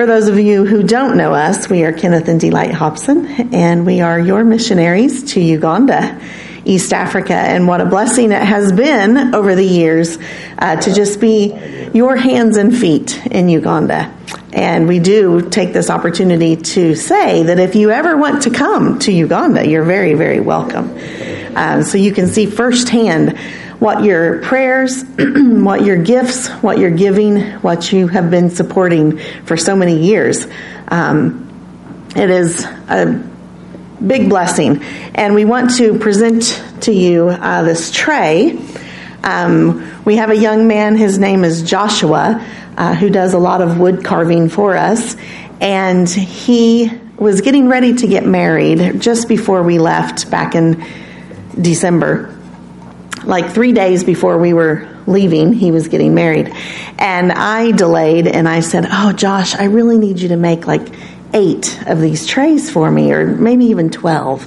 For those of you who don't know us, we are Kenneth and Delight Hobson, and we are your missionaries to Uganda, East Africa. And what a blessing it has been over the years to just be your hands and feet in Uganda. And we do take this opportunity to say that if you ever want to come to Uganda, you're very, very welcome. So you can see firsthand what your prayers, what your gifts, what you're giving, what you have been supporting for so many years. It is a big blessing. And we want to present to you this tray. We have a young man, his name is Joshua, who does a lot of wood carving for us. And he was getting ready to get married just before we left back in December. Like 3 days before we were leaving, he was getting married. And I delayed, and I said, "Oh, Josh, I really need you to make like 8 of these trays for me, or maybe even 12.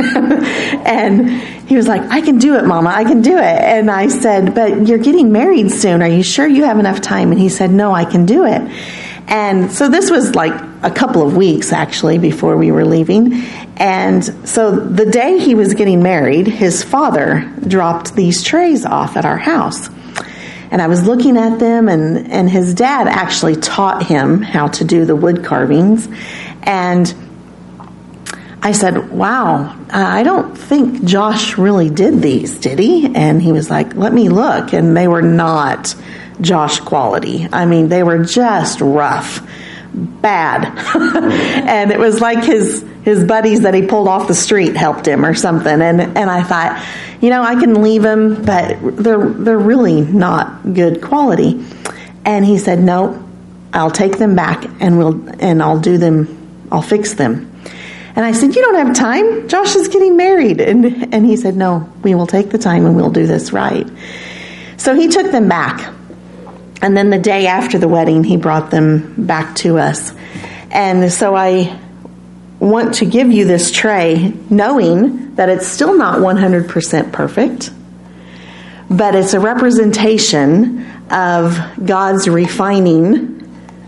And he was like, "I can do it, Mama, I can do it." And I said, "But you're getting married soon. Are you sure you have enough time?" And he said, "No, I can do it." And so this was like a couple of weeks, actually, before we were leaving. And so the day he was getting married, his father dropped these trays off at our house. And I was looking at them, and his dad actually taught him how to do the wood carvings. And I said, "Wow, I don't think Josh really did these, did he?" And he was like, "Let me look." And they were not Josh quality. I mean, they were just rough, bad. And it was like his buddies that he pulled off the street helped him or something. And I thought, I can leave them, but they're really not good quality. And he said, "No, I'll take them back and I'll fix them." And I said, "You don't have time. Josh is getting married." And he said, "No, we will take the time and we'll do this right." So he took them back. And then the day after the wedding, he brought them back to us. And so I want to give you this tray, knowing that it's still not 100% perfect, but it's a representation of God's refining,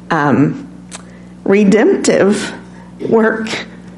redemptive work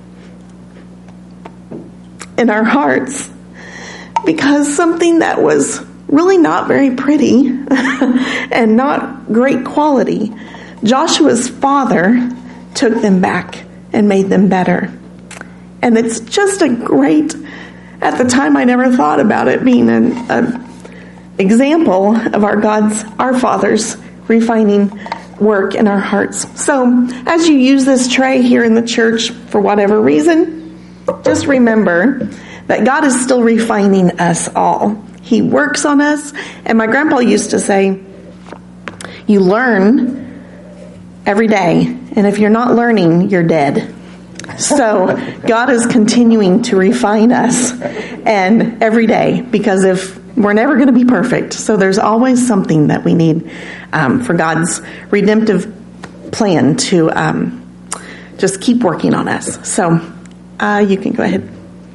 in our hearts. Because something that was really not very pretty and not great quality, Joshua's father took them back and made them better. And it's just at the time I never thought about it being an example of our Father's refining work in our hearts. So as you use this tray here in the church for whatever reason, just remember that God is still refining us all. He works on us. And my grandpa used to say, you learn every day. And if you're not learning, you're dead. So God is continuing to refine us and every day, because if we're never going to be perfect. So there's always something that we need for God's redemptive plan to just keep working on us. So you can go ahead.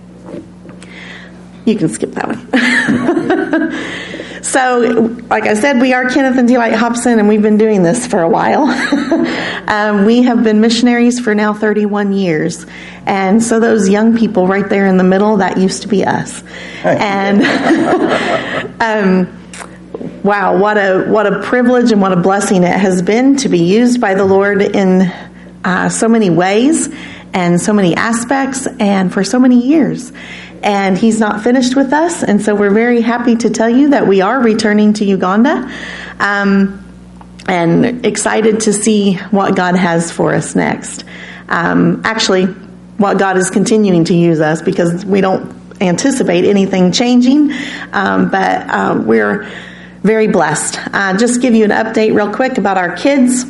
You can skip that one. So, like I said, we are Kenneth and Delight Hobson, and we've been doing this for a while. We have been missionaries for now 31 years. And so those young people right there in the middle, that used to be us. And wow, what a privilege and what a blessing it has been to be used by the Lord in so many ways and so many aspects and for so many years. And He's not finished with us. And so we're very happy to tell you that we are returning to Uganda and excited to see what God has for us next. Actually, what God is continuing to use us, because we don't anticipate anything changing. But we're very blessed. Just give you an update real quick about our kids.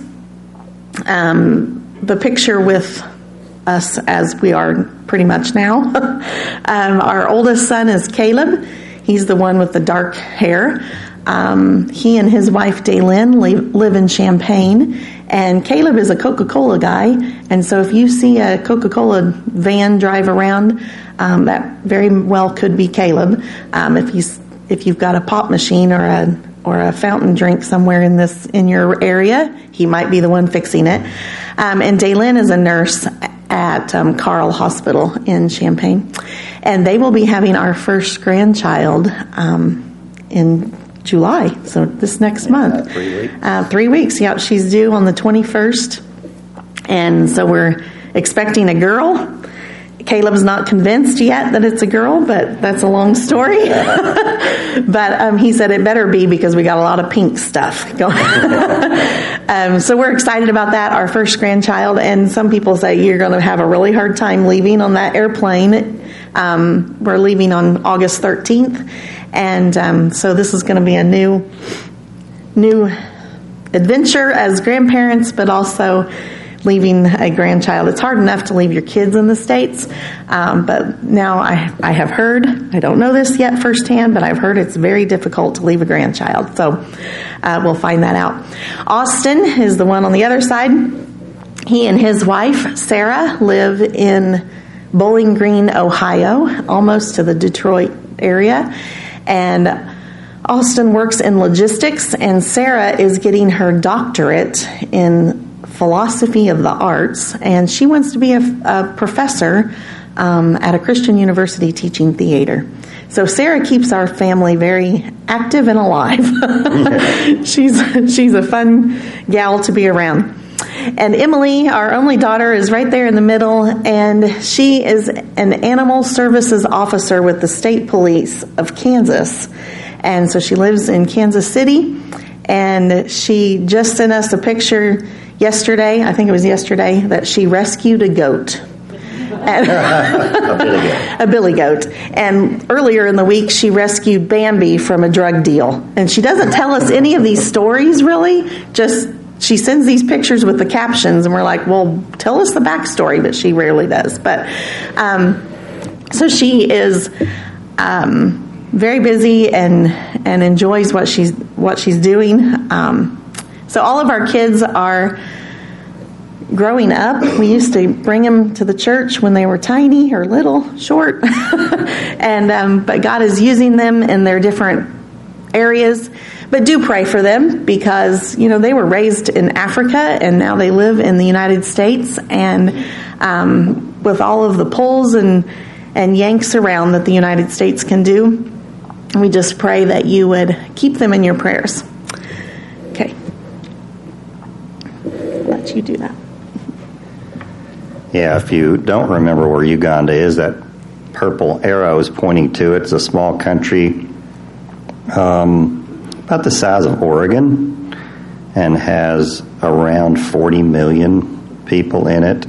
The picture with us as we are pretty much now. Our oldest son is Caleb. He's the one with the dark hair. He and his wife Daylin live in Champaign, and Caleb is a Coca-Cola guy. And so if you see a Coca-Cola van drive around, that very well could be Caleb. If you've got a pop machine or a fountain drink somewhere in your area, he might be the one fixing it. And Daylin is a nurse at Carle Hospital in Champaign. And they will be having our first grandchild in July, so this next month. 3 weeks. 3 weeks, yeah. She's due on the 21st. And so we're expecting a girl. Caleb's not convinced yet that it's a girl, but that's a long story. But he said it better be because we got a lot of pink stuff going. So we're excited about that, our first grandchild. And some people say you're going to have a really hard time leaving on that airplane. We're leaving on August 13th. And so this is going to be a new adventure as grandparents, but also leaving a grandchild. It's hard enough to leave your kids in the States, but now I have heard, I don't know this yet firsthand, but I've heard it's very difficult to leave a grandchild. So we'll find that out. Austin is the one on the other side. He and his wife, Sarah, live in Bowling Green, Ohio, almost to the Detroit area. And Austin works in logistics, and Sarah is getting her doctorate in philosophy of the arts, and she wants to be a professor at a Christian university teaching theater. So Sarah keeps our family very active and alive. She's a fun gal to be around. And Emily, our only daughter, is right there in the middle, and she is an animal services officer with the state police of Kansas. And so she lives in Kansas City, and she just sent us a picture yesterday, I think it was yesterday, that she rescued a goat. A billy goat. And earlier in the week, she rescued Bambi from a drug deal. And she doesn't tell us any of these stories, really. Just, she sends these pictures with the captions, and we're like, well, tell us the backstory, but she rarely does. But, so she is very busy and enjoys what she's doing. So all of our kids are growing up. We used to bring them to the church when they were tiny or little, short. And but God is using them in their different areas. But do pray for them because, they were raised in Africa and now they live in the United States. And with all of the pulls and yanks around that the United States can do, we just pray that you would keep them in your prayers. Okay. Let you do that. Yeah, if you don't remember where Uganda is, that purple arrow is pointing to it. It's a small country about the size of Oregon and has around 40 million people in it.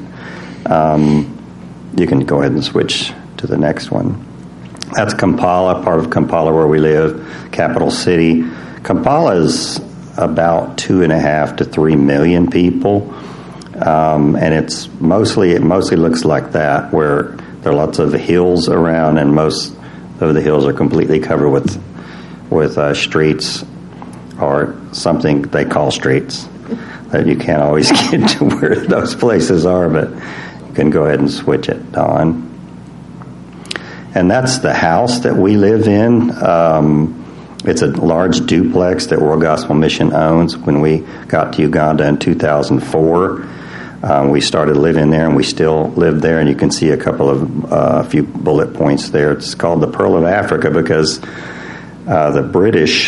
You can go ahead and switch to the next one. That's Kampala, part of Kampala where we live, capital city. Kampala is about 2.5 to 3 million people, and it mostly looks like that, where there are lots of hills around, and most of the hills are completely covered with streets, or something they call streets, that you can't always get to where those places are, but you can go ahead and switch it on. And that's the house that we live in. It's a large duplex that World Gospel Mission owns. When we got to Uganda in 2004, we started living there, and we still live there. And you can see a few bullet points there. It's called the Pearl of Africa because the British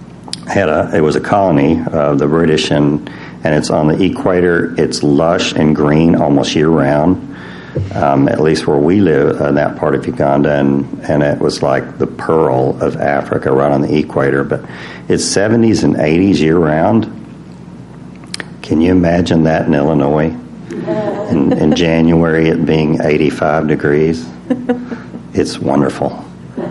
it was a colony of the British, and it's on the equator. It's lush and green almost year round. At least where we live in that part of Uganda, and it was like the pearl of Africa right on the equator, but it's 70s and 80s year round. Can you imagine that in Illinois? In January it being 85 degrees? It's wonderful.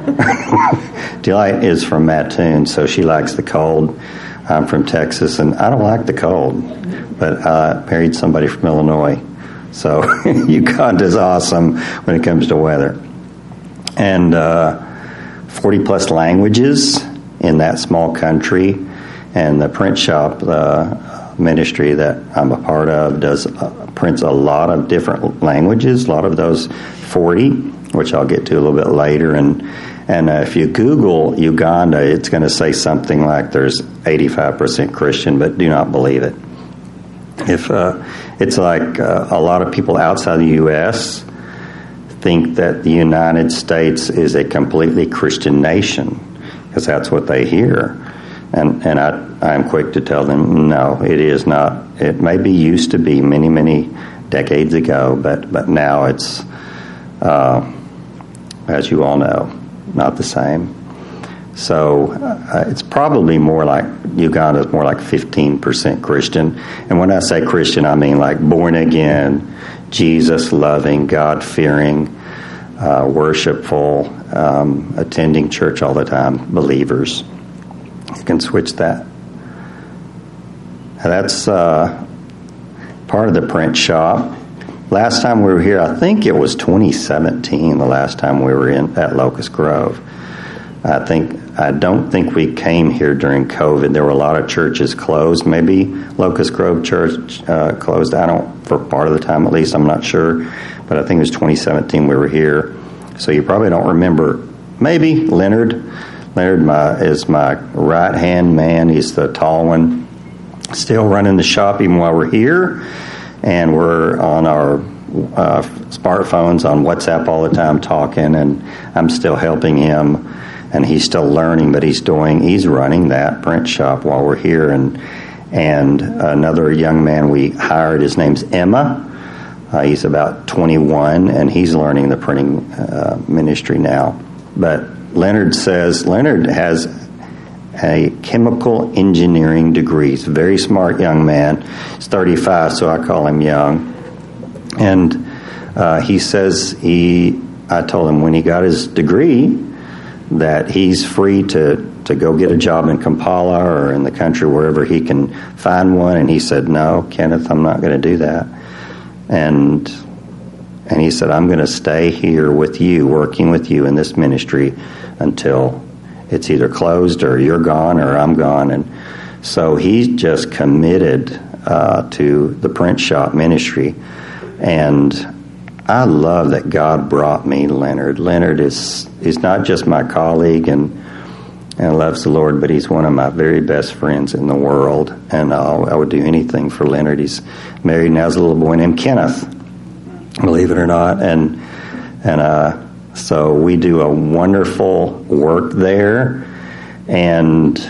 Delight is from Mattoon, so she likes the cold. I'm from Texas, and I don't like the cold, but I married somebody from Illinois. So Uganda's awesome when it comes to weather. And 40 plus languages in that small country. And the print shop ministry that I'm a part of prints a lot of different languages, a lot of those 40, which I'll get to a little bit later. And if you Google Uganda, it's going to say something like there's 85% Christian, but do not believe it. If it's like a lot of people outside the U.S. think that the United States is a completely Christian nation, because that's what they hear. And I'm quick to tell them, no, it is not. It maybe used to be many, many decades ago, but now it's, as you all know, not the same. So it's probably more like, Uganda is more like 15% Christian. And when I say Christian, I mean like born again, Jesus-loving, God-fearing, worshipful, attending church all the time, believers. You can switch that. That's part of the print shop. Last time we were here, I think it was 2017, the last time we were at Locust Grove. I don't think we came here during COVID. There were a lot of churches closed. Maybe Locust Grove Church closed. For part of the time at least, I'm not sure. But I think it was 2017 we were here. So you probably don't remember. Maybe Leonard. Leonard is my right-hand man. He's the tall one. Still running the shop even while we're here. And we're on our smartphones on WhatsApp all the time talking. And I'm still helping him. And he's still learning, but he's running that print shop while we're here. And another young man we hired, his name's Emma. He's about 21, and he's learning the printing ministry now. But Leonard has a chemical engineering degree. He's a very smart young man. He's 35, so I call him young. And he says I told him when he got his degree that he's free to go get a job in Kampala or in the country wherever he can find one. And he said, no, Kenneth, I'm not going to do that. And he said, I'm going to stay here with you, working with you in this ministry until it's either closed or you're gone or I'm gone. And so he's just committed to the print shop ministry. And I love that God brought me Leonard. Leonard he's not just my colleague and loves the Lord, but he's one of my very best friends in the world. And I would do anything for Leonard. He's married and has a little boy named Kenneth, believe it or not. And so we do a wonderful work there. And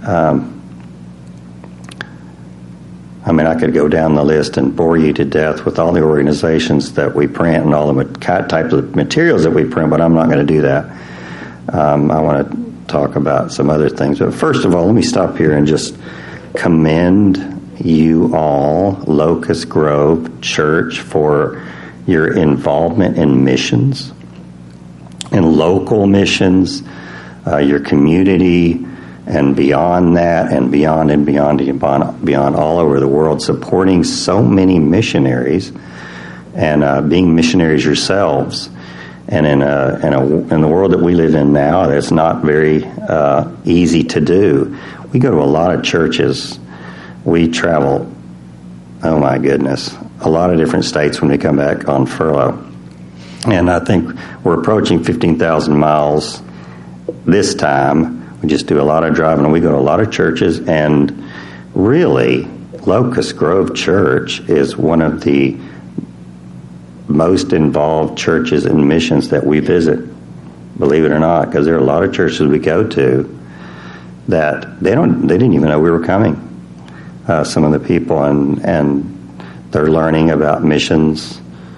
I could go down the list and bore you to death with all the organizations that we print and all the types of materials that we print, but I'm not going to do that. I want to talk about some other things. But first of all, let me stop here and just commend you all, Locust Grove Church, for your involvement in missions, in local missions, your community, and beyond that, and beyond all over the world, supporting so many missionaries, and being missionaries yourselves. And in the world that we live in now, that's not very easy to do. We go to a lot of churches. We travel, oh my goodness, a lot of different states when we come back on furlough. And I think we're approaching 15,000 miles this time. We just do a lot of driving, and we go to a lot of churches, and really, Locust Grove Church is one of the most involved churches in missions that we visit, believe it or not, because there are a lot of churches we go to that they didn't even know we were coming. Some of the people, and they're learning about missions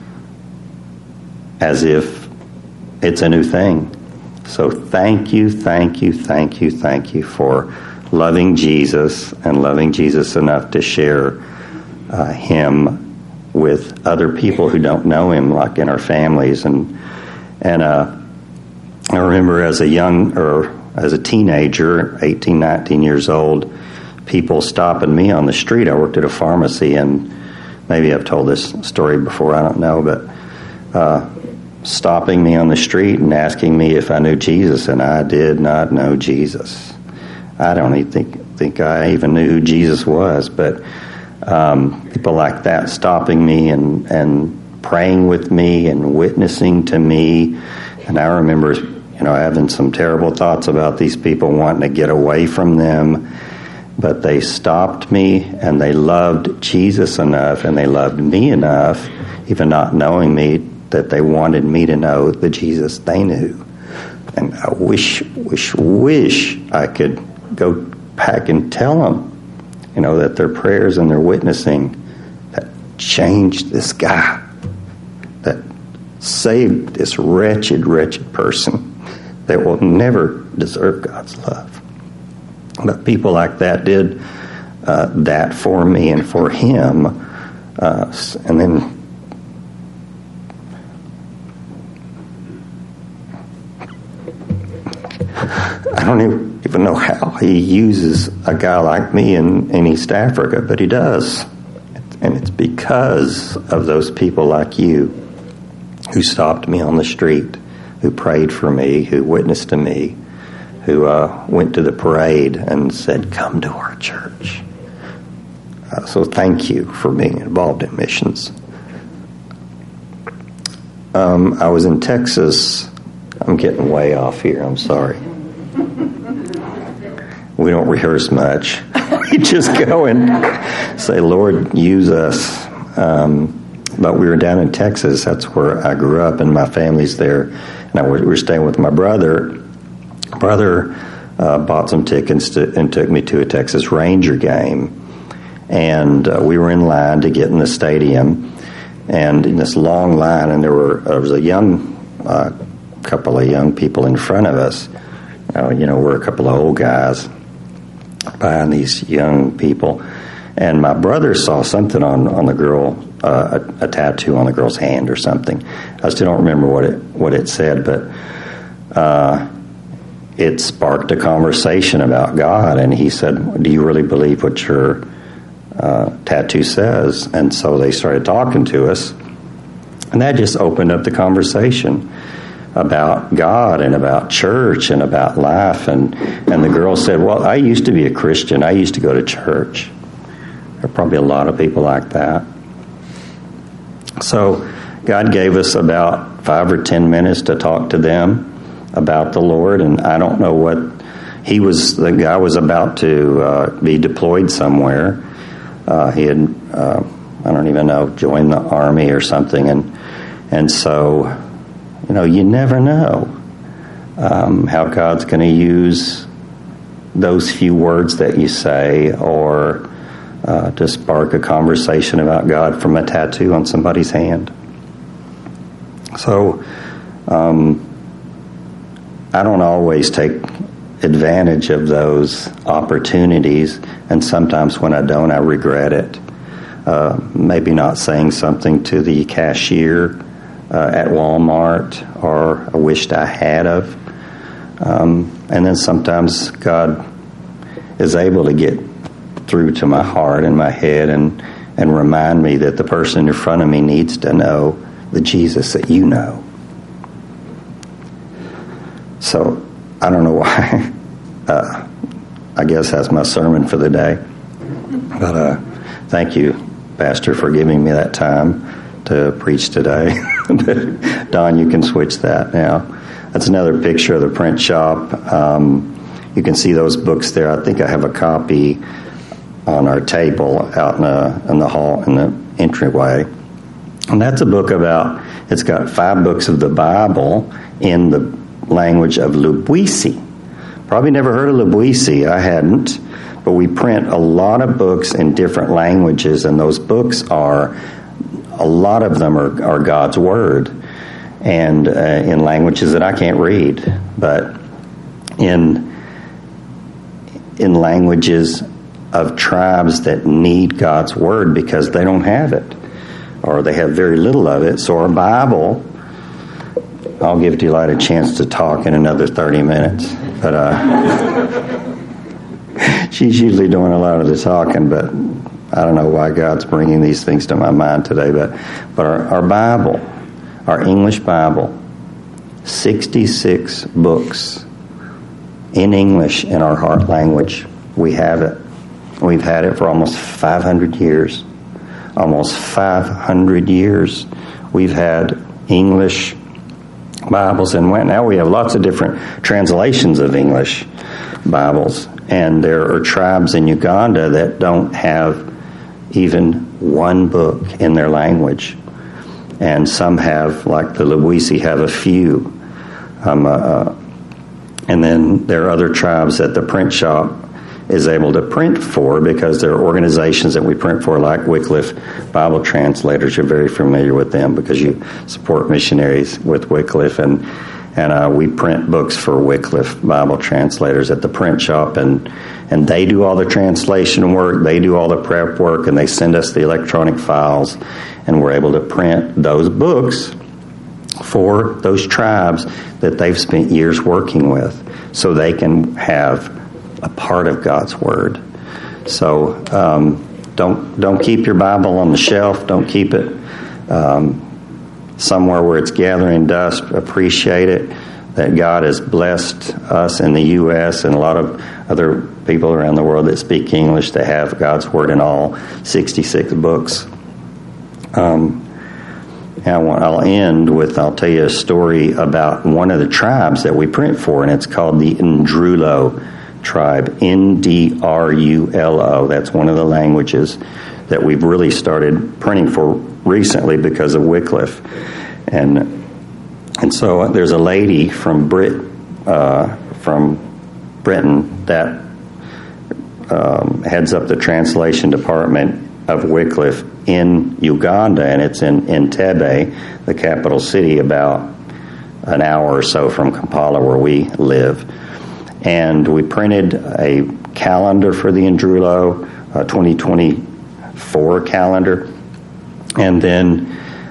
as if it's a new thing. So thank you for loving Jesus and loving Jesus enough to share him with other people who don't know him, like in our families. And I remember as a teenager, 18, 19 years old, people stopping me on the street. I worked at a pharmacy, and maybe I've told this story before, I don't know, but stopping me on the street and asking me if I knew Jesus, and I did not know Jesus. I don't even think I even knew who Jesus was, but people like that stopping me and praying with me and witnessing to me. And I remember, having some terrible thoughts about these people, wanting to get away from them. but they stopped me, and they loved Jesus enough, and they loved me enough, even not knowing me, that they wanted me to know the Jesus they knew. And I wish I could go back and tell them, that their prayers and their witnessing that changed this guy, that saved this wretched person that will never deserve God's love. But people like that did that for me and for him. And then I don't even know how he uses a guy like me in East Africa, but he does. And it's because of those people like you who stopped me on the street, who prayed for me, who witnessed to me, who went to the parade and said, "Come to our church." So thank you for being involved in missions. I was in Texas. I'm getting way off here. I'm sorry. We don't rehearse much. We just go and say, "Lord, use us." But we were down in Texas. That's where I grew up, and my family's there. And we were staying with my brother. Brother bought some tickets and took me to a Texas Ranger game. And we were in line to get in the stadium, and in this long line, and there was a couple of young people in front of us. We're a couple of old guys behind these young people. And my brother saw something on the girl, a tattoo on the girl's hand or something. I still don't remember what it said, but it sparked a conversation about God. And he said, "Do you really believe what your tattoo says?" And so they started talking to us, and that just opened up the conversation about God and about church and about life. And the girl said, "Well, I used to be a Christian. I used to go to church." There are probably a lot of people like that. So God gave us about 5 or 10 minutes to talk to them about the Lord, and I don't know what the guy was about to be deployed somewhere. He had, I don't even know, joined the army or something, and so, you never know how God's going to use those few words that you say, or to spark a conversation about God from a tattoo on somebody's hand. So, I don't always take advantage of those opportunities, and sometimes when I don't, I regret it. Maybe not saying something to the cashier at Walmart, or I wished I had of. And then sometimes God is able to get through to my heart and my head and remind me that the person in front of me needs to know the Jesus that you know. So I don't know why. I guess that's my sermon for the day. But thank you, Pastor, for giving me that time to preach today. Don, you can switch that now. That's another picture of the print shop. You can see those books there. I think I have a copy on our table out in the hall, in the entryway. And that's a book it's got 5 books of the Bible in the language of Lubwisi. Probably never heard of Lubwisi. I hadn't. But we print a lot of books in different languages, and those books a lot of them are God's Word, and in languages that I can't read, but in languages of tribes that need God's Word because they don't have it, or they have very little of it. So our Bible, I'll give Delight a chance to talk in another 30 minutes, but she's usually doing a lot of the talking, but I don't know why God's bringing these things to my mind today, but our Bible, our English Bible, 66 books in English in our heart language. We have it. We've had it for almost 500 years. Almost 500 years we've had English Bibles, and now we have lots of different translations of English Bibles. And there are tribes in Uganda that don't have even one book in their language. And some have, like the Lawisi, have a few. And then there are other tribes that the print shop is able to print for, because there are organizations that we print for, like Wycliffe Bible Translators. You're very familiar with them because you support missionaries with Wycliffe, and we print books for Wycliffe Bible Translators at the print shop, and they do all the translation work, they do all the prep work, and they send us the electronic files, and we're able to print those books for those tribes that they've spent years working with, so they can have a part of God's Word. So don't keep your Bible on the shelf. Don't keep it somewhere where it's gathering dust. Appreciate it, that God has blessed us in the U.S. and a lot of other people around the world that speak English to have God's Word in all 66 books. I'll end with, I'll tell you a story about one of the tribes that we print for, and it's called the Ndrulo tribe, Ndrulo. That's one of the languages that we've really started printing for recently because of Wycliffe. And so there's a lady from Britain that heads up the translation department of Wycliffe in Uganda, and it's in Entebbe, the capital city, about an hour or so from Kampala, where we live. And we printed a calendar for the Ndrulo, a 2024 calendar, and then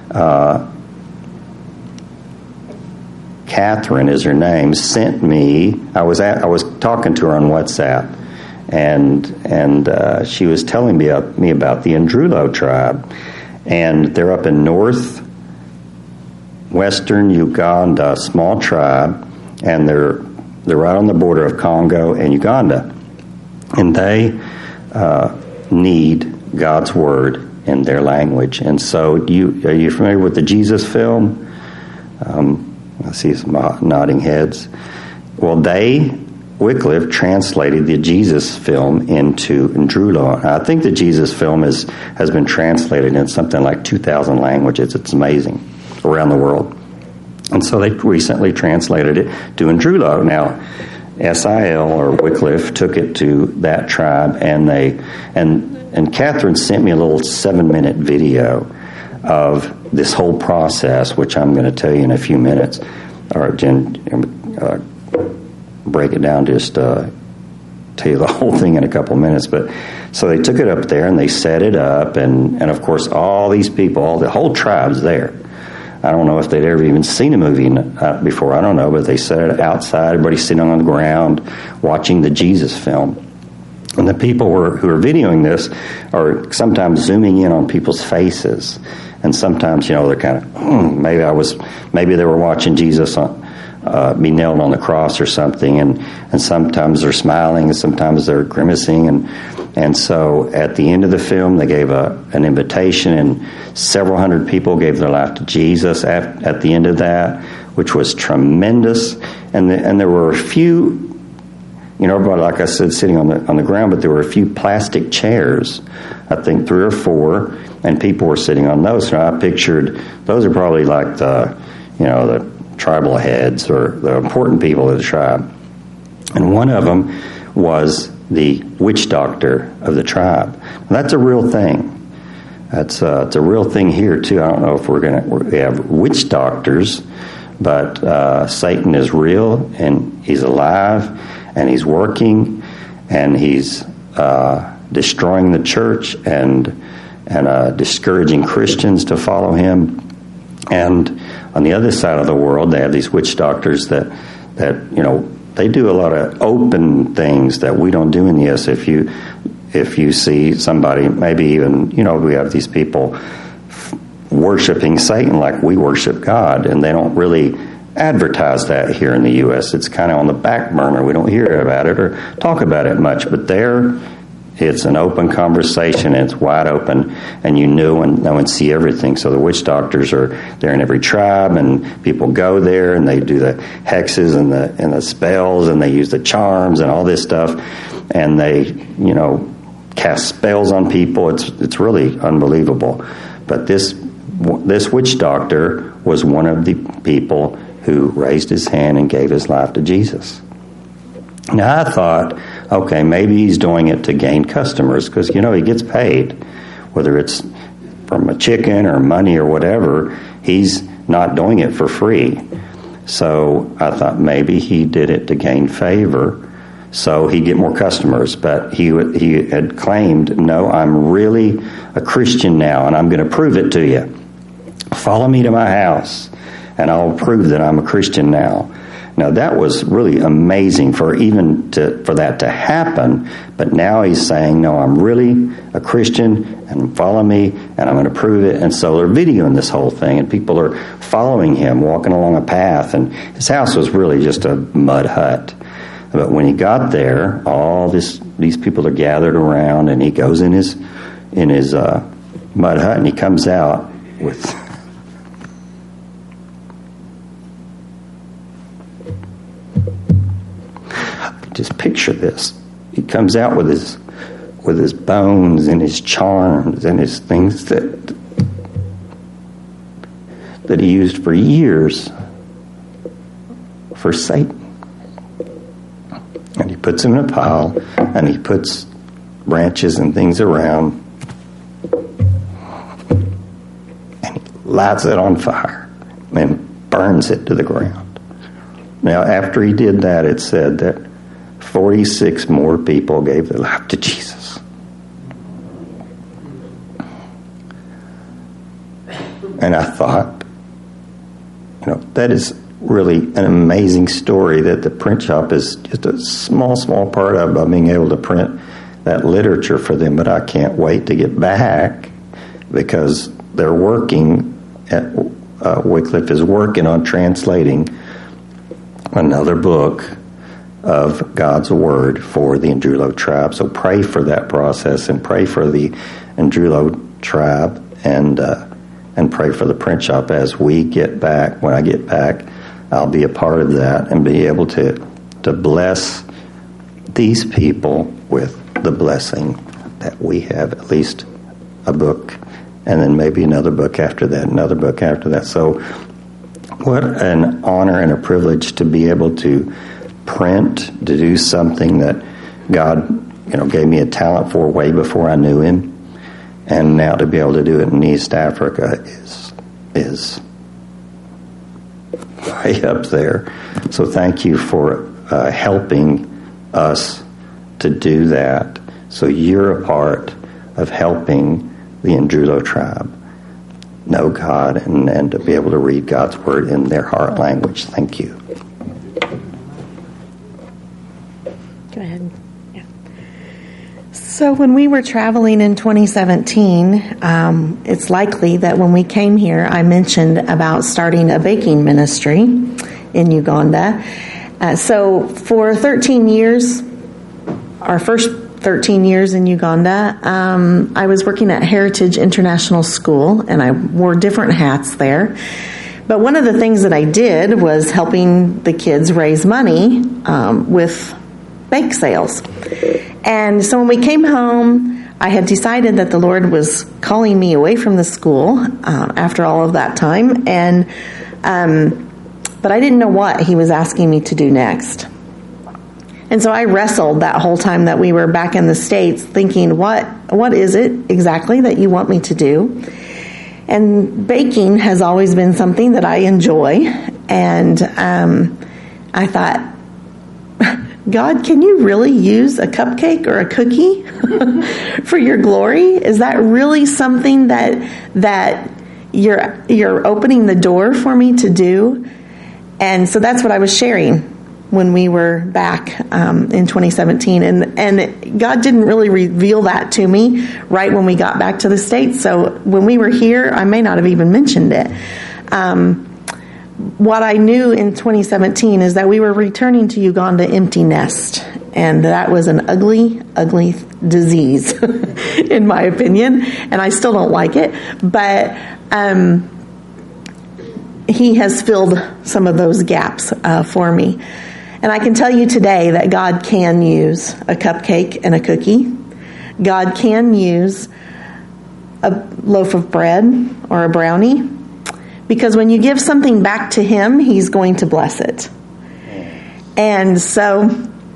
Catherine is her name, sent me. I was talking to her on WhatsApp, and she was telling me about the Ndrulo tribe, and they're up in northwestern Uganda, a small tribe, and they're right on the border of Congo and Uganda, and they need God's Word in their language. And so, are you familiar with the Jesus film? I see some nodding heads. Well, Wycliffe translated the Jesus film into Ndrulo. I think the Jesus film has been translated in something like 2,000 languages. It's amazing, around the world. And so they recently translated it to Ndrulo. Now, SIL, or Wycliffe, took it to that tribe, and Catherine sent me a little 7-minute video of this whole process, which I'm going to tell you in a few minutes, or break it down, just tell you the whole thing in a couple minutes. But so they took it up there and they set it up, and of course all these people, the whole tribe's there. I don't know if they'd ever even seen a movie before, I don't know, but they set it outside, everybody's sitting on the ground watching the Jesus film. And the people who are videoing this are sometimes zooming in on people's faces, and sometimes, they're kind of, maybe they were watching Jesus be nailed on the cross or something, and sometimes they're smiling, and sometimes they're grimacing, and so at the end of the film, they gave an invitation, and several hundred people gave their life to Jesus at the end of that, which was tremendous. And there were a few, everybody, like I said, sitting on the ground, but there were a few plastic chairs, I think 3 or 4, and people were sitting on those. So I pictured those are probably like the tribal heads or the important people of the tribe. And one of them was the witch doctor of the tribe. That's a real thing. It's a real thing here too. I don't know if we have witch doctors, but Satan is real, and he's alive, and he's working, and he's destroying the church and discouraging Christians to follow him. And on the other side of the world, they have these witch doctors that they do a lot of open things that we don't do in the U.S. If you see somebody, maybe even, we have these people worshiping Satan like we worship God, and they don't really advertise that here in the U.S. It's kind of on the back burner. We don't hear about it or talk about it much, but there it's an open conversation, and it's wide open, and know and see everything. So the witch doctors are there in every tribe, and people go there, and they do the hexes and the spells, and they use the charms and all this stuff. and they, cast spells on people. It's really unbelievable. But this witch doctor was one of the people who raised his hand and gave his life to Jesus. Now I thought, okay, maybe he's doing it to gain customers because, he gets paid, whether it's from a chicken or money or whatever. He's not doing it for free. So I thought maybe he did it to gain favor so he'd get more customers. But he had claimed, no, I'm really a Christian now, and I'm going to prove it to you. Follow me to my house, and I'll prove that I'm a Christian now. Now, that was really amazing for that to happen, but now he's saying, no, I'm really a Christian, and follow me, and I'm going to prove it. And so they're videoing this whole thing, and people are following him, walking along a path, and his house was really just a mud hut. But when he got there, all these people are gathered around, and he goes in his mud hut, and he comes out with... Just picture this. He comes out with his bones and his charms and his things that he used for years for Satan. And he puts them in a pile, and he puts branches and things around, and he lights it on fire and burns it to the ground. Now, after he did that, it said that 46 more people gave their life to Jesus. And I thought, that is really an amazing story that the print shop is just a small part of by being able to print that literature for them. But I can't wait to get back because they're working Wycliffe is working on translating another book of God's Word for the Anjulo tribe. So pray for that process and pray for the Anjulo tribe and pray for the print shop as we get back. When I get back, I'll be a part of that and be able to bless these people with the blessing that we have at least a book and then maybe another book after that, another book after that. So what an honor and a privilege to be able to print, to do something that God, gave me a talent for way before I knew Him, and now to be able to do it in East Africa is way up there. So thank you for helping us to do that. So you're a part of helping the Anjulo tribe know God and to be able to read God's Word in their heart language. Thank you. Go ahead. Yeah. So when we were traveling in 2017, it's likely that when we came here, I mentioned about starting a baking ministry in Uganda. So for 13 years, our first 13 years in Uganda, I was working at Heritage International School, and I wore different hats there. But one of the things that I did was helping the kids raise money with bake sales. And so when we came home, I had decided that the Lord was calling me away from the school after all of that time, but I didn't know what He was asking me to do next. And so I wrestled that whole time that we were back in the States, thinking, what is it exactly that you want me to do? And baking has always been something that I enjoy. And I thought, God, can you really use a cupcake or a cookie for your glory? Is that really something that you're opening the door for me to do? And so that's what I was sharing when we were back in 2017. And God didn't really reveal that to me right when we got back to the States. So when we were here, I may not have even mentioned it. What I knew in 2017 is that we were returning to Uganda empty nest. And that was an ugly, ugly disease, in my opinion. And I still don't like it. But He has filled some of those gaps for me. And I can tell you today that God can use a cupcake and a cookie. God can use a loaf of bread or a brownie. Because when you give something back to Him, He's going to bless it. And so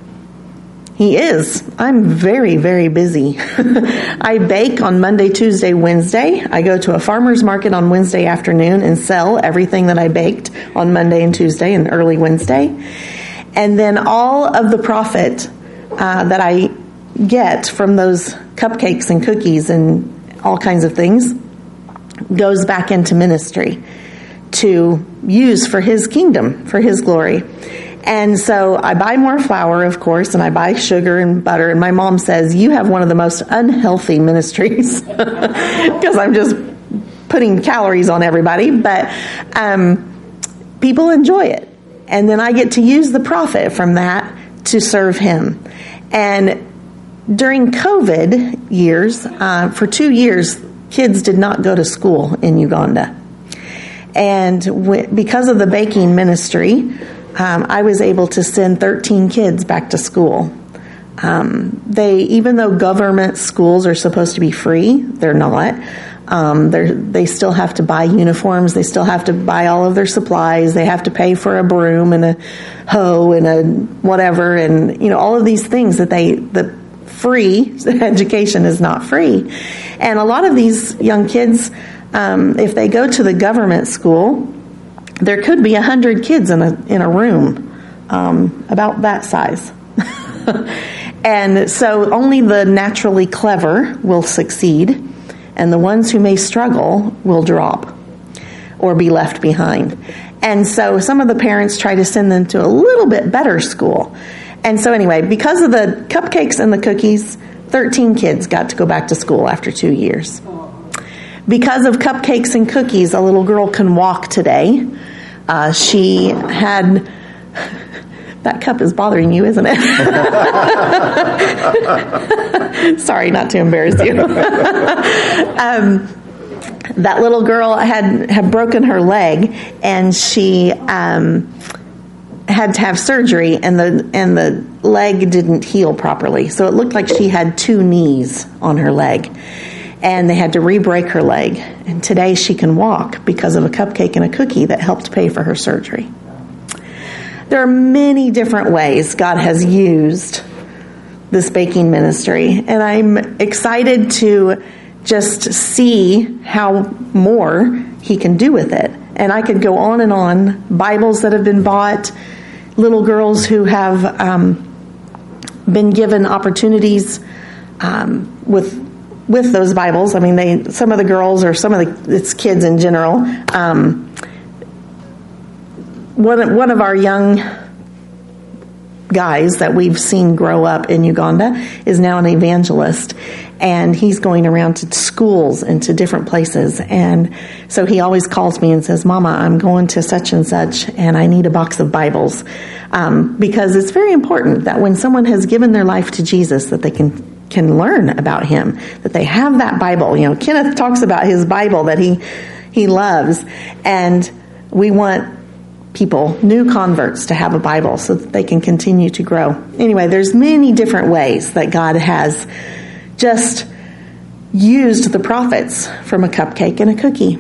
He is. I'm very, very busy. I bake on Monday, Tuesday, Wednesday. I go to a farmer's market on Wednesday afternoon and sell everything that I baked on Monday and Tuesday and early Wednesday. And then all of the profit that I get from those cupcakes and cookies and all kinds of things goes back into ministry to use for His kingdom, for His glory. And so I buy more flour, of course, and I buy sugar and butter. And my mom says, you have one of the most unhealthy ministries because I'm just putting calories on everybody. But people enjoy it. And then I get to use the profit from that to serve Him. And during COVID years, for 2 years, kids did not go to school in Uganda. And because of the baking ministry, I was able to send 13 kids back to school. Even though government schools are supposed to be free, they're not. They still have to buy uniforms. They still have to buy all of their supplies. They have to pay for a broom and a hoe and a whatever, and all of these things the free education is not free. And a lot of these young kids, if they go to the government school, there could be 100 kids in a room about that size. And so only the naturally clever will succeed, and the ones who may struggle will drop or be left behind. And so some of the parents try to send them to a little bit better school. And so anyway, because of the cupcakes and the cookies, 13 kids got to go back to school after 2 years. Because of cupcakes and cookies, a little girl can walk today. She had... That cup is bothering you, isn't it? Sorry, not to embarrass you. That little girl had broken her leg, and she had to have surgery, and the leg didn't heal properly. So it looked like she had 2 knees on her leg, and they had to re-break her leg. And today she can walk because of a cupcake and a cookie that helped pay for her surgery. There are many different ways God has used this baking ministry, and I'm excited to just see how more He can do with it. And I could go on and on. Bibles that have been bought, little girls who have been given opportunities with those Bibles. I mean, some of the girls, or it's kids in general. One of our young guys that we've seen grow up in Uganda is now an evangelist, and he's going around to schools and to different places. And so he always calls me and says, "Mama, I'm going to such and such, and I need a box of Bibles," because it's very important that when someone has given their life to Jesus, that they can learn about Him, that they have that Bible. Kenneth talks about his Bible that he loves, and we want people, new converts, to have a Bible so that they can continue to grow. Anyway, there's many different ways that God has just used the prophets from a cupcake and a cookie.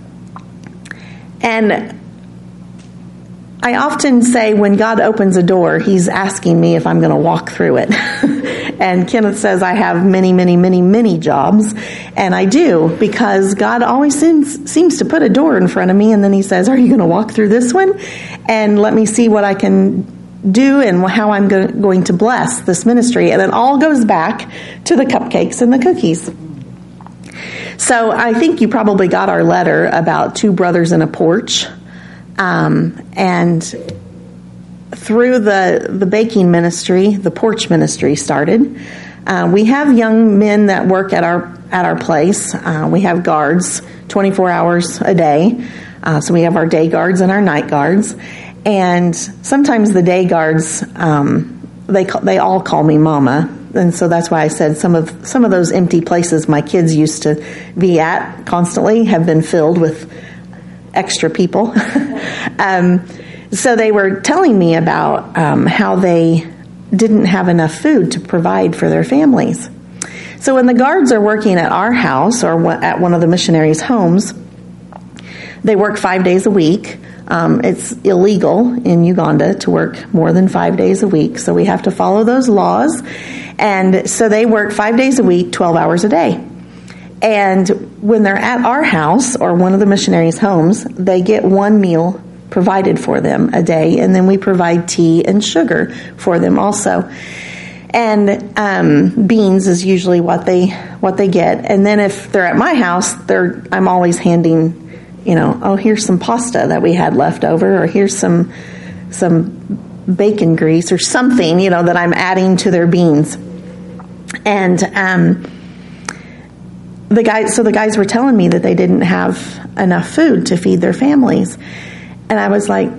And I often say when God opens a door, He's asking me if I'm going to walk through it. And Kenneth says I have many, many, many, many jobs. And I do, because God always seems to put a door in front of me, and then He says, "Are you going to walk through this one? And let me see what I can do and how I'm going to bless this ministry." And it all goes back to the cupcakes and the cookies. So I think you probably got our letter about 2 brothers in a porch. And through the baking ministry, the porch ministry started. We have young men that work at our place. We have guards 24 hours a day. So we have our day guards and our night guards. And sometimes the day guards, they all call me Mama. And so that's why I said some of those empty places my kids used to be at constantly have been filled with extra people. So they were telling me about how they didn't have enough food to provide for their families. So when the guards are working at our house or at one of the missionaries' homes, they work 5 days a week. It's illegal in Uganda to work more than 5 days a week, so we have to follow those laws. And so they work 5 days a week, 12 hours a day. And when they're at our house or one of the missionaries' homes, they get one meal provided for them a day, and then we provide tea and sugar for them also. And beans is usually what they get. And then if they're at my house, I'm always handing, here's some pasta that we had left over, or here's some bacon grease or something, that I'm adding to their beans. And the guys were telling me that they didn't have enough food to feed their families. And I was like a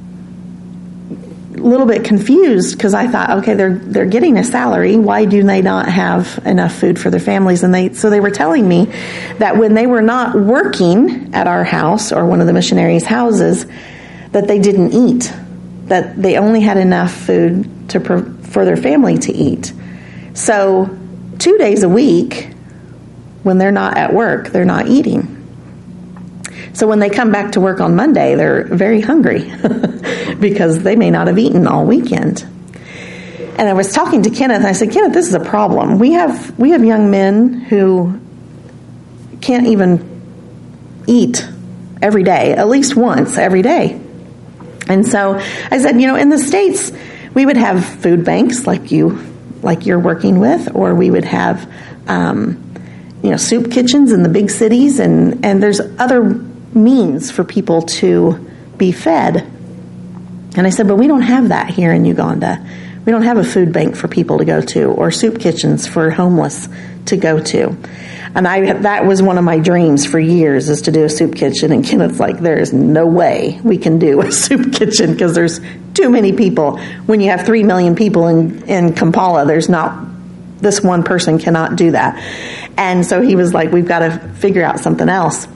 little bit confused, because I thought, okay, they're getting a salary. Why do they not have enough food for their families? And so they were telling me that when they were not working at our house or one of the missionaries' houses, that they didn't eat, that they only had enough food for their family to eat. So 2 days a week, when they're not at work, they're not eating. So when they come back to work on Monday, they're very hungry because they may not have eaten all weekend. And I was talking to Kenneth, and I said, Kenneth, this is a problem. We have young men who can't even eat every day, at least once every day. And so I said, in the States, we would have food banks like you're working with, or we would have soup kitchens in the big cities, and there's other means for people to be fed. And I said, but we don't have that here in Uganda. We don't have a food bank for people to go to, or soup kitchens for homeless to go to. And that was one of my dreams for years, is to do a soup kitchen. And Kenneth's like, there's no way we can do a soup kitchen, because there's too many people. When you have 3 million people in Kampala, this one person cannot do that. And so he was like, we've got to figure out something else.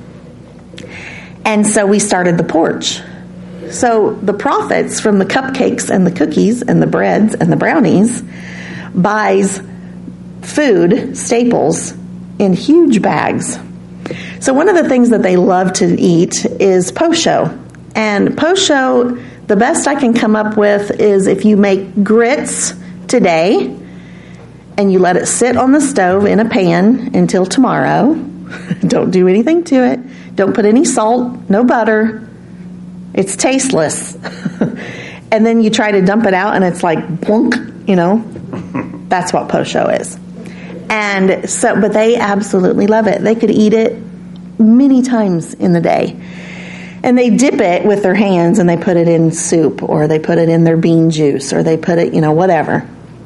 And so we started the porch. So the profits from the cupcakes and the cookies and the breads and the brownies buys food, staples, in huge bags. So one of the things that they love to eat is posho. And posho, the best I can come up with is if you make grits today and you let it sit on the stove in a pan until tomorrow. Don't do anything to it. Don't put any salt, no butter. It's tasteless. And then you try to dump it out and it's like blunk, That's what posho is. And so, but they absolutely love it. They could eat it many times in the day. And they dip it with their hands, and they put it in soup, or they put it in their bean juice, or they put it, whatever.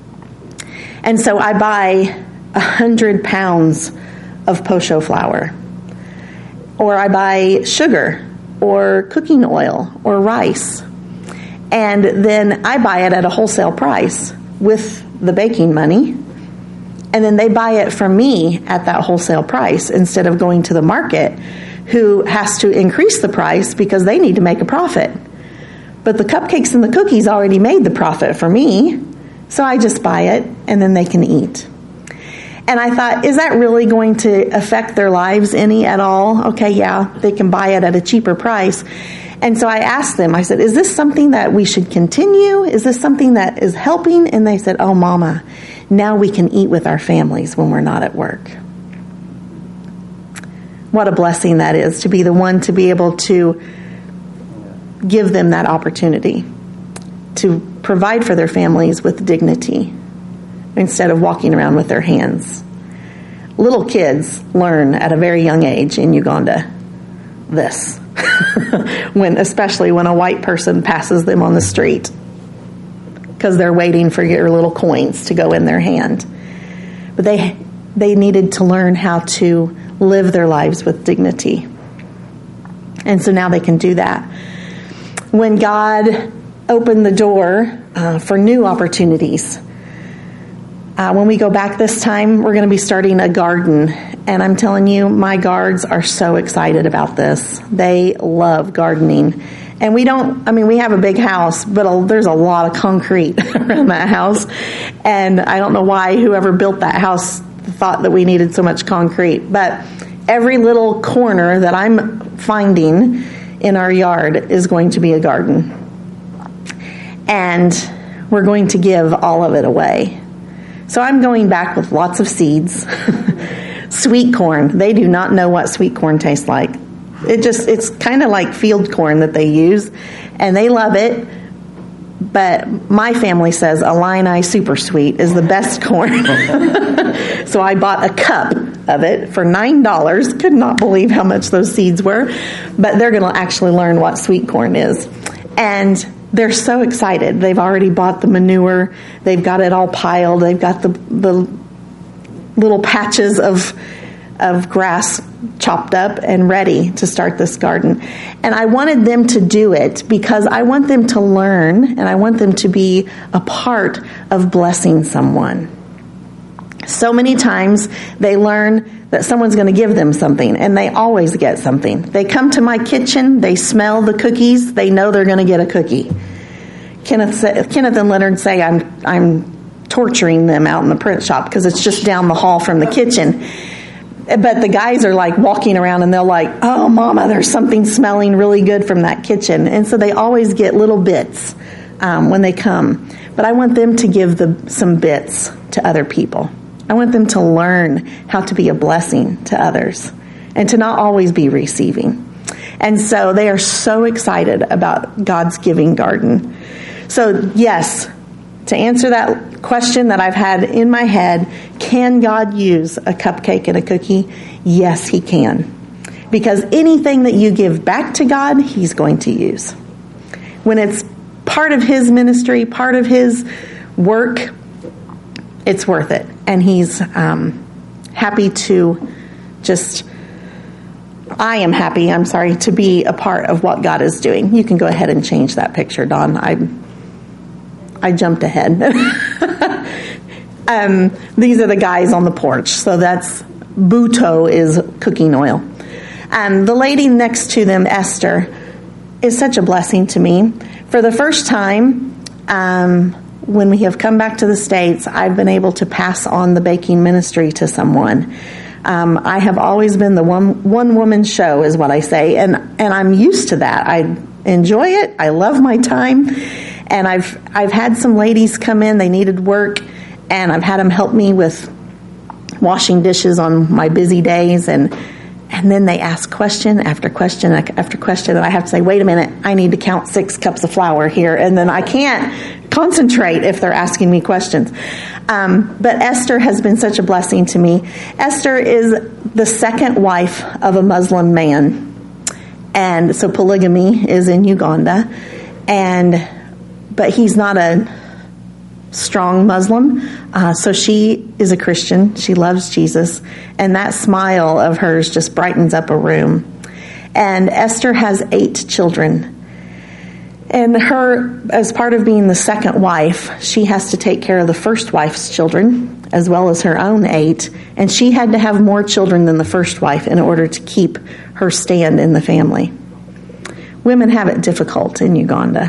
And so I buy 100 pounds of posho flour, or I buy sugar, or cooking oil, or rice. And then I buy it at a wholesale price with the baking money. And then they buy it from me at that wholesale price, instead of going to the market, who has to increase the price because they need to make a profit. But the cupcakes and the cookies already made the profit for me. So I just buy it, and then they can eat. And I thought, is that really going to affect their lives any at all? Okay, yeah, they can buy it at a cheaper price. And so I asked them, I said, is this something that we should continue? Is this something that is helping? And they said, oh, Mama, now we can eat with our families when we're not at work. What a blessing that is, to be the one to be able to give them that opportunity to provide for their families with dignity, instead of walking around with their hands. Little kids learn at a very young age in Uganda this, especially when a white person passes them on the street, because they're waiting for your little coins to go in their hand. But they needed to learn how to live their lives with dignity. And so now they can do that. When God opened the door for new opportunities, when we go back this time, we're going to be starting a garden. And I'm telling you, my guards are so excited about this. They love gardening. And we have a big house, but there's a lot of concrete around that house. And I don't know why whoever built that house thought that we needed so much concrete. But every little corner that I'm finding in our yard is going to be a garden. And we're going to give all of it away. So I'm going back with lots of seeds. Sweet corn. They do not know what sweet corn tastes like. It's kind of like field corn that they use, and they love it. But my family says Illini Super Sweet is the best corn. So I bought a cup of it for $9. Could not believe how much those seeds were. But they're going to actually learn what sweet corn is. And they're so excited. They've already bought the manure. They've got it all piled. They've got the little patches of grass chopped up and ready to start this garden. And I wanted them to do it because I want them to learn, and I want them to be a part of blessing someone. So many times they learn that someone's going to give them something, and they always get something. They come to my kitchen, they smell the cookies, they know they're going to get a cookie. Kenneth and Leonard say I'm torturing them out in the print shop because it's just down the hall from the kitchen. But the guys are like walking around and they're like, oh, Mama, there's something smelling really good from that kitchen. And so they always get little bits when they come. But I want them to give some bits to other people. I want them to learn how to be a blessing to others and to not always be receiving. And so they are so excited about God's giving garden. So yes, to answer that question that I've had in my head, can God use a cupcake and a cookie? Yes, He can. Because anything that you give back to God, He's going to use. When it's part of His ministry, part of His work, it's worth it. And He's happy to I am happy, to be a part of what God is doing. You can go ahead and change that picture, Dawn. I jumped ahead. These are the guys on the porch. So that's Buto is cooking oil. The lady next to them, Esther, is such a blessing to me. For the first time, when we have come back to the States, I've been able to pass on the baking ministry to someone. I have always been the one-woman show, is what I say, and I'm used to that. I enjoy it. I love my time. And I've had some ladies come in, they needed work, and I've had them help me with washing dishes on my busy days, and then they ask question after question after question, and I have to say, wait a minute, I need to count 6 cups of flour here, and then I can't concentrate if they're asking me questions. But Esther has been such a blessing to me. Esther is the second wife of a Muslim man, and so polygamy is in Uganda, but he's not a strong Muslim, so she is a Christian. She loves Jesus, and that smile of hers just brightens up a room. And Esther has 8 children. And her, as part of being the second wife, she has to take care of the first wife's children, as well as her own 8. And she had to have more children than the first wife in order to keep her stand in the family. Women have it difficult in Uganda.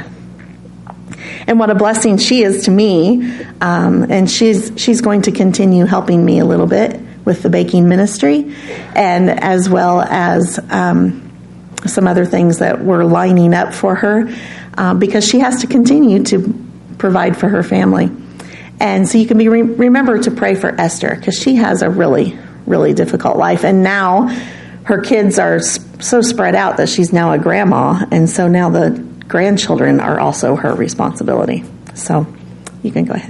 And what a blessing she is to me. And she's going to continue helping me a little bit with the baking ministry, and as well as some other things that we're lining up for her, because she has to continue to provide for her family. And so you can remember to pray for Esther, because she has a really, really difficult life. And now her kids are so spread out that she's now a grandma, and so now the grandchildren are also her responsibility. So you can go ahead.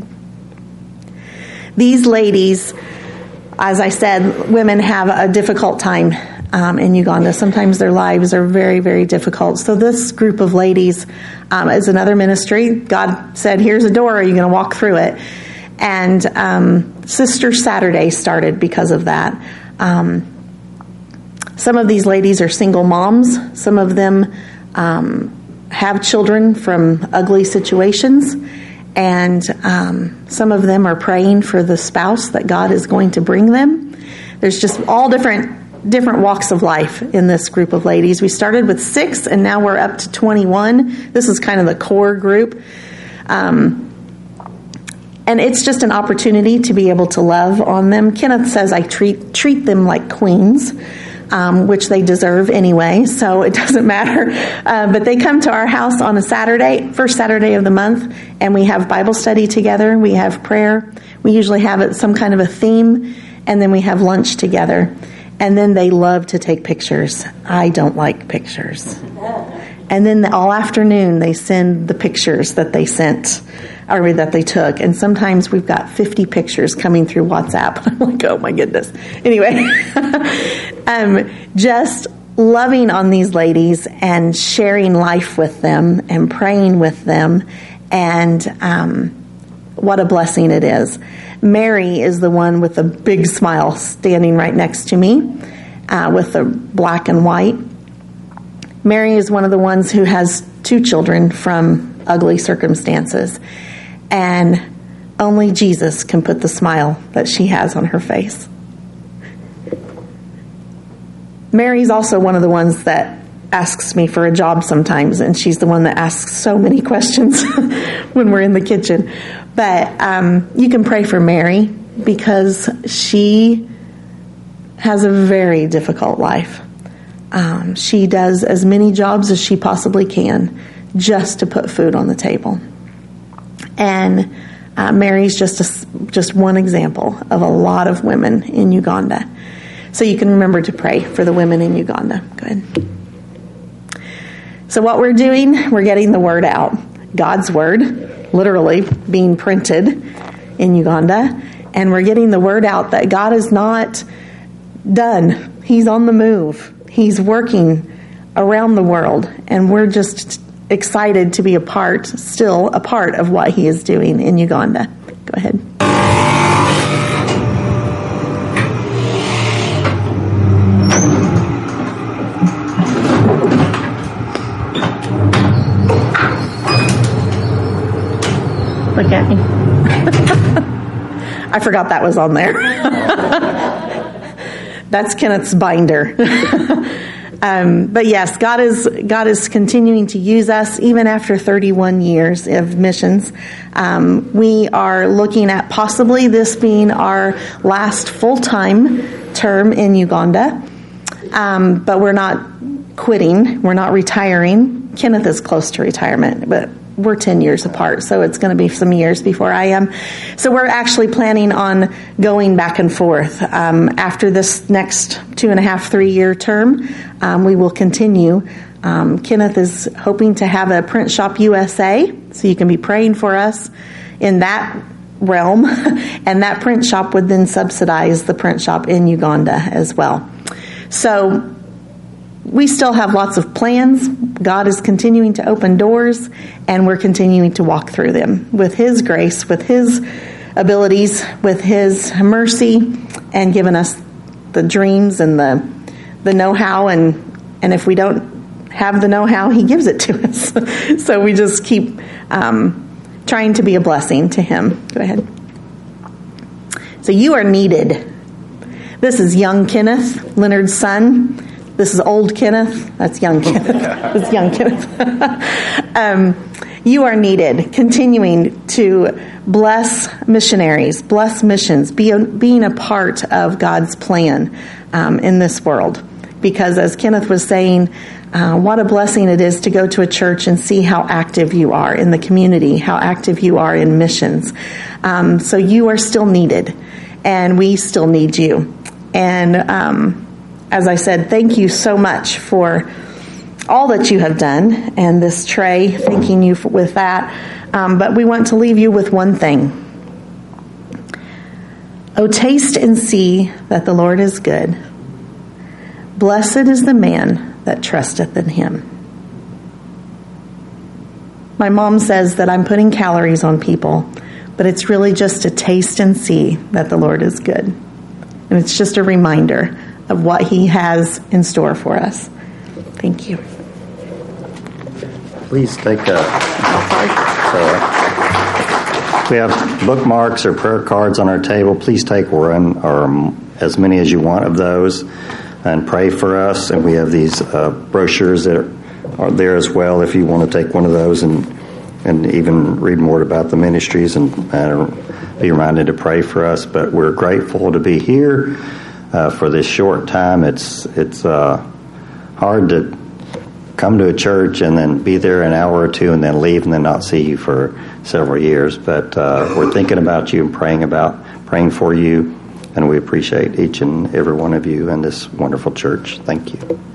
These ladies, as I said, women have a difficult time in Uganda. Sometimes their lives are very, very difficult. So this group of ladies is another ministry. God said, here's a door. Are you going to walk through it? And Sister Saturday started because of that. Some of these ladies are single moms. Some of them have children from ugly situations, and some of them are praying for the spouse that God is going to bring them. There's just all different different walks of life in this group of ladies. We started with 6, and now we're up to 21. This is kind of the core group. And it's just an opportunity to be able to love on them. Kenneth says I treat them like queens, which they deserve anyway, so it doesn't matter. But they come to our house on a Saturday, first Saturday of the month, and we have Bible study together. We have prayer. We usually have some kind of a theme, and then we have lunch together. And then they love to take pictures. I don't like pictures. And then all afternoon they send the pictures that they sent, or that they took. And sometimes we've got 50 pictures coming through WhatsApp. I'm like, oh my goodness. Anyway, just loving on these ladies and sharing life with them and praying with them. And what a blessing it is. Mary is the one with the big smile standing right next to me with the black and white. Mary is one of the ones who has 2 children from ugly circumstances. And only Jesus can put the smile that she has on her face. Mary's also one of the ones that asks me for a job sometimes, and she's the one that asks so many questions when we're in the kitchen. But you can pray for Mary because she has a very difficult life. She does as many jobs as she possibly can just to put food on the table. And Mary's just one example of a lot of women in Uganda. So you can remember to pray for the women in Uganda. Go ahead. So what we're doing, we're getting the word out. God's word, literally being printed in Uganda. And we're getting the word out that God is not done. He's on the move. He's working around the world. And we're just excited to be still a part of what he is doing in Uganda. Go ahead. Look at me. I forgot that was on there. That's Kenneth's binder. But yes, God is continuing to use us even after 31 years of missions. We are looking at possibly this being our last full-time term in Uganda. But we're not quitting. We're not retiring. Kenneth is close to retirement, but we're 10 years apart, so it's going to be some years before I am. So we're actually planning on going back and forth. After this next 2.5, 3-year term, we will continue. Kenneth is hoping to have a Print Shop USA, so you can be praying for us in that realm. And that print shop would then subsidize the print shop in Uganda as well. So we still have lots of plans. God is continuing to open doors, and we're continuing to walk through them with his grace, with his abilities, with his mercy, and giving us the dreams and the know-how. And if we don't have the know-how, he gives it to us. So we just keep trying to be a blessing to him. Go ahead. So you are needed. This is young Kenneth, Leonard's son. This is old Kenneth. That's young Kenneth. That's young Kenneth. You are needed. Continuing to bless missionaries, bless missions, being a part of God's plan in this world. Because as Kenneth was saying, what a blessing it is to go to a church and see how active you are in the community, how active you are in missions. So you are still needed, and we still need you. And as I said, thank you so much for all that you have done, and this tray, thanking you with that. But we want to leave you with one thing. Oh, taste and see that the Lord is good. Blessed is the man that trusteth in him. My mom says that I'm putting calories on people, but it's really just to taste and see that the Lord is good. And it's just a reminder of what he has in store for us. Thank you. Please take we have bookmarks or prayer cards on our table. Please take one or as many as you want of those. and pray for us. And we have these brochures that are there as well if you want to take one of those and even read more about the ministries and be reminded to pray for us. But we're grateful to be here for this short time. It's hard to come to a church and then be there an hour or two and then leave and then not see you for several years. But we're thinking about you and praying for you, and we appreciate each and every one of you in this wonderful church. Thank you.